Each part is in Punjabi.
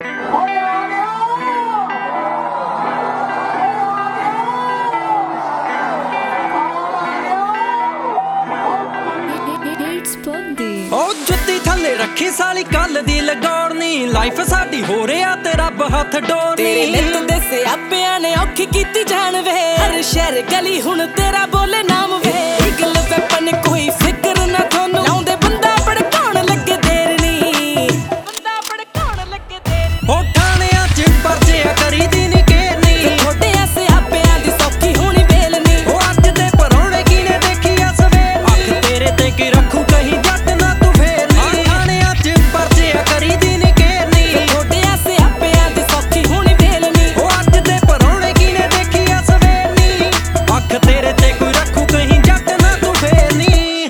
ਉਹ ਜੁੱਤੀ ਥੱਲੇ ਰੱਖੀ ਸਾਲੀ ਕੱਲ ਦੀ ਲਗਾਉਣੀ ਲਾਈਫ ਸਾਡੀ ਹੋ ਰਿਹਾ ਤੇ ਰੱਬ ਹੱਥ ਡੋਰਨੀ ਤੇਰੇ ਨਿੱਤ ਦੇ ਸਿਆਪਿਆਂ ਨੇ ਔਖੀ ਕੀਤੀ ਜਾਣ ਵੇ ਹਰ ਸ਼ਹਿਰ ਗਲੀ ਹੁਣ ਤੇਰਾ ਬੋਲੇ ਨਾਮ ਵੇ ਇਗਲ ਵੈਪਨ ਕੋਈ ਫਿਕਰ ਨਾ ਤੁਹਾਨੂੰ ਲਾਉਂਦੇ ਬੰਦਾ ਭੜਕਾਉਣ ਲੱਗੇ ਦੇਰ ਨੀ ਬੰਦਾ ਭੜਕਾਉਣ ਲੱਗੇ ਦੇਰ ਉਹ ਠਾਣਿਆਂ ਚ ਪਰਚਿਆ ਕਰੀਦੀ ਨੀ ਘੇਰਨੀ ਥੋੜੇ ਸਿਆਪਿਆਂ ਦੀ ਸੌਖੀ ਹੋਣੀ ਵੇਲ ਨੀ ਉਹ ਅੱਜ ਦੇ ਪਰੌਣੇ ਕਿਨੇ ਦੇਖੀ ਆ ਸਵੇਰ ਅੱਖ ਤੇਰੇ ਤੇ ਕੀ ਰੱਖੂ ਕਹੀਂ ਜੱਟ ਨਾ ਤੂੰ ਫੇਰਨੀ ਠਾਣਿਆਂ ਚ ਪਰਚਿਆ ਕਰੀਦੀ ਨੀ ਘੇਰਨੀ ਥੋੜੇ ਸਿਆਪਿਆਂ ਦੀ ਸੌਖੀ ਹੋਣੀ ਵੇਲ ਨੀ ਉਹ ਅੱਜ ਦੇ ਪਰੌਣੇ ਕਿਨੇ ਦੇਖੀ ਆ ਸਵੇਰ ਨੀ ਅੱਖ ਤੇਰੇ ਤੇ ਕੋਈ ਰੱਖੂ ਕਹੀਂ ਜੱਟ ਨਾ ਤੂੰ ਫੇਰਨੀ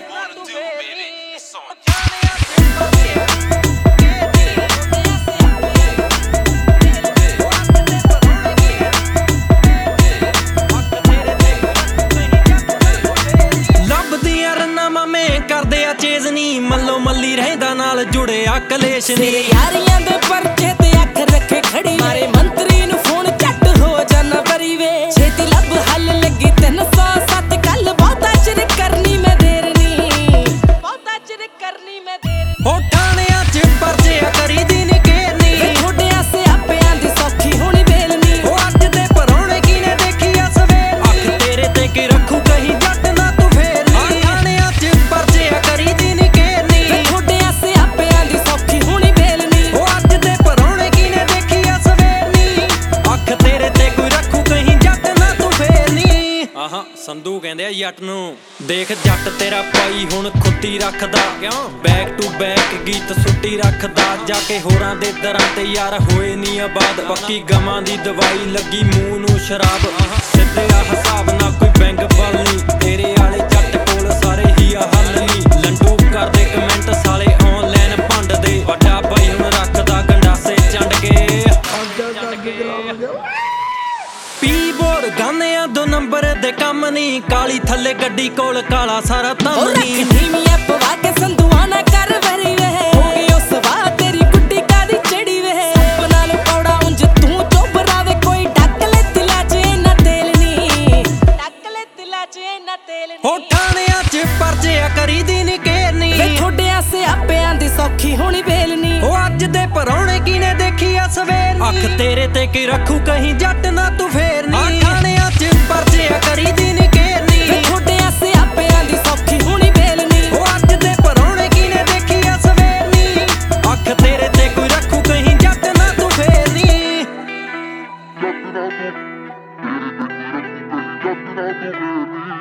ਕਰਦੇ ਆ ਚੇਜ਼ ਨੀ ਮੱਲੋ ਮੱਲੀ ਰਹਿੰਦਾ ਨਾਲ ਜੁੜਿਆ ਕਲੇਸ਼ ਨੀ ਯਾਰੀਆਂ ਦੇ ਪਰਚੇ ਤੇ ਅੱਖ ਰੱਖੇ ਖੜੀ ਮਾਰੇ ਮੰਤਰੀ ਨੂੰ ਫੋਨ ਝੱਟ ਹੋ ਜਾਣਾ ਬਰੀ ਵੇ ਛੇਤੀ ਲੱਭ ਹੱਲ ਲੱਗੀ 307 ਕੱਲ ਬਹੁਤਾ ਚਿਰ ਕਰਨੀ ਮੈਂ ਦੇਰ ਨੀ ਬਹੁਤਾ ਚਿਰ ਕਰਨੀ ਮੈਂ ਦੇਰ ਨੀ ਹੋ ਠਾਣਿਆਂ ਚ ਪਰਚਿਆ ਕਰੀਦੀ ਨੀ ਘੇਰਨੀ ਵੇ ਥੋੜਿਆਂ ਸਿਆਪਿਆਂ ਦੀ ਸੌਖੀ ਹੋਣੀ ਵੇਲ ਨੀ ਉਹ ਅੱਜ ਦੇ ਪਰੌਣੇ ਕਿਨੇ ਦੇਖੀ ਆ ਸਵੇਰ ਅੱਖ ਤੇਰੇ ਤੇ ਕੀ ਰੱਖੂ ਕਹੀਂ ਜੱਟ ਨਾ ਤੂੰ ਫੇਰਨੀ ਠਾਣਿਆਂ ਚ ਪਰਚਿਆ ਕਰੀਦੀ ਨੀ ਘੇਰਨੀ ਵੇ ਥੋੜਿਆਂ ਸਿਆਪਿਆਂ ਦੀ ਸੌਖੀ ਹੋਣੀ ਵੇਲ ਨੀ ਉਹ ਅੱਜ ਦੇ ਪਰੌਣੇ ਕਿਨੇ ਦੇਖੀ ਆ ਸਵੇਰ ਨੀ ਅੱਖ ਤੇਰੇ ਤੇ ਕੋਈ ਰੱਖੂ ਕਹੀਂ ਜੱਟ ਨਾ ਤੂੰ ਫੇਰਨੀ ਆਹਾਂ ਸੰਧੂ ਕਹਿੰਦੇ ਆ ਜੱਟ ਨੂੰ ਦੇਖ ਜੱਟ ਤੇਰਾ ਪਾਈ ਹੁਣ ਖੁੱਤੀ ਰੱਖਦਾ ਕਿਉਂ ਬੈਕ ਟੂ ਬੈਕ ਗੀਤ ਸੁੱਟੀ ਰੱਖਦਾ ਜਾ ਕੇ ਹੋਰਾਂ ਦੇ ਦਰਾਂ ਤੇ ਯਾਰ ਹੋਏ ਨੀ ਆਬਾਦ ਪੱਕੀ ਗਮਾਂ ਦੀ ਦਵਾਈ ਲੱਗੀ ਮੂੰਹ ਨੂੰ ਸ਼ਰਾਬ ਸਿੱਧੇ ਆ ਹਿਸਾਬ ਨਾ ਕੋਈ ਬੈਂਕ ਬਲ ਨੀ ਤੇਰੇ ਵਾਲੇ ਜੱਟ ਕੋਲ ਸਾਰੇ ਹੀ ਆ ਹੱਲ ਨੀ ਲੰਡੂ ਕਰਦੇ ਕਮੈਂਟ ਸਾਲੇ ਆਨਲਾਈਨ ਭੰਡਦੇ ਵੱਡਾ ਬਾਈ ਹੁਣ ਰੱਖਦਾ ਗੰਡਾਸੇ ਚੰਡ ਕੇ ਪੀ ਬੋਰ ਗਾਨਿਆਂ 2 ਨੰਬਰ ਦੇ ਕੰਮ ਨੀ ਕਾਲੀ ਥੱਲੇ ਗੱਡੀ ਕੋਲ ਕਾਲਾ ਸਾਰਾ ਤਮ ਨੀ ਨੀਵੀਆਂ ਪਵਾ ਕੇ ਸੰਧੂਆਂ ਨਾ ਕਰ ਵਰੀ ਵੇ ਹੋ ਗਈ ਉਸ ਵਾਹ ਤੇਰੀ ਗੁੱਡੀ ਕਾਦੀ ਚੜੀ ਵੇ ਸੱਪ ਨਾਲ ਪੌੜਾ ਉਂਝ ਤੂੰ ਚੋਬਰਾ ਵੇ ਕੋਈ ਡੱਕ ਲੈ ਦਿਲਾਂ 'ਚ ਇੰਨਾ ਤੇਲ ਨੀ ਡੱਕ ਲੈ ਦਿਲਾਂ 'ਚ ਇੰਨਾ ਤੇਲ ਨੀ ਹੋ ਠਾਣਿਆਂ ਚ ਪਰਚਿਆ ਕਰੀਦੀ ਨੀ ਘੇਰਨੀ ਵੇ ਥੋੜਿਆਂ ਸਿਆਪਿਆਂ ਦੀ ਸੌਖੀ ਹੋਣੀ ਵੇਲ ਨੀ ਉਹ ਅੱਜ ਦੇ ਪਰੌਣੇ ਕਿਨੇ ਦੇਖੀ ਆ ਸਵੇਰ ਅੱਖ ਤੇਰੇ ਤੇ ਕੀ ਰੱਖੂ ਕਹੀਂ ਜੱਟ ਨਾ ਤੂੰ ਫੇਰਨੀ ਠਾਣਿਆਂ ਚ ਪਰਚਿਆ ਕਰੀਦੀ ਨੀ ਘੇਰਨੀ ਵੇ ਥੋੜਿਆਂ ਸਿਆਪਿਆਂ ਦੀ ਸੌਖੀ ਹੋਣੀ ਵੇਲ ਨੀ ਉਹ ਅੱਜ ਦੇ ਪਰੌਣੇ ਕਿਨੇ ਦੇਖੀ ਆ ਸਵੇਰ ਨੀ ਅੱਖ ਤੇਰੇ ਤੇ ਕੋਈ ਰੱਖੂ ਕਹੀਂ ਜੱਟ ਨਾ ਤੂੰ ਫੇਰਨੀ ਜੱਟ ਨਾ ਤੂੰ ਫੇਰਨੀ